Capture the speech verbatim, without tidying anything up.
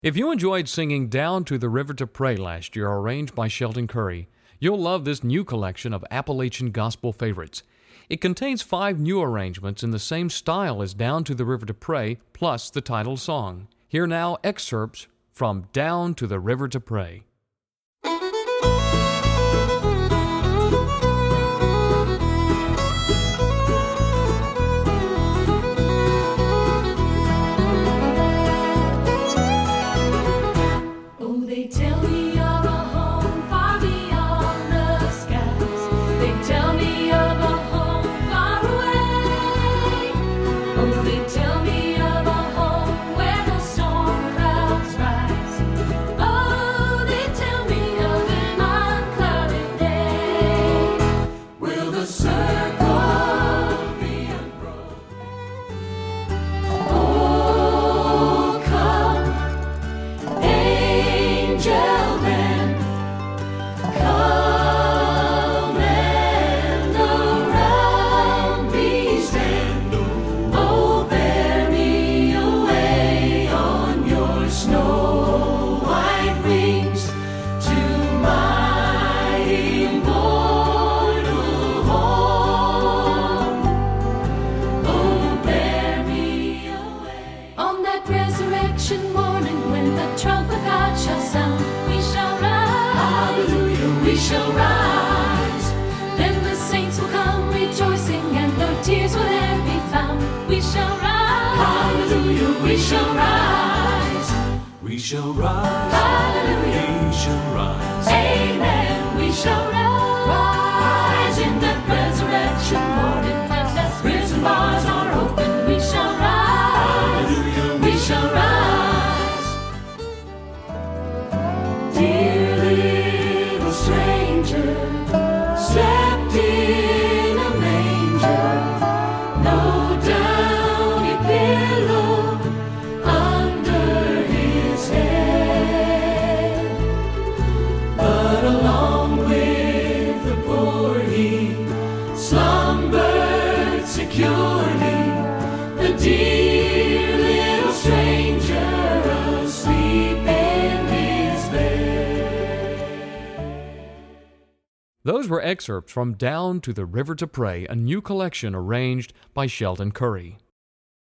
If you enjoyed singing Down to the River to Pray last year, arranged by Sheldon Curry, you'll love this new collection of Appalachian gospel favorites. It contains five new arrangements in the same style as Down to the River to Pray, plus the title song. Here now excerpts from Down to the River to Pray. We shall rise. We shall rise. Hallelujah. We shall rise. Amen. We shall rise in that resurrection morning. When the prison bars are open, we shall rise. Hallelujah. We shall rise. Dear little stranger, slept in a manger. No downy pillow securely, the dear little stranger asleep in his bed. Those were excerpts from Down to the River to Pray, a new collection arranged by Sheldon Curry.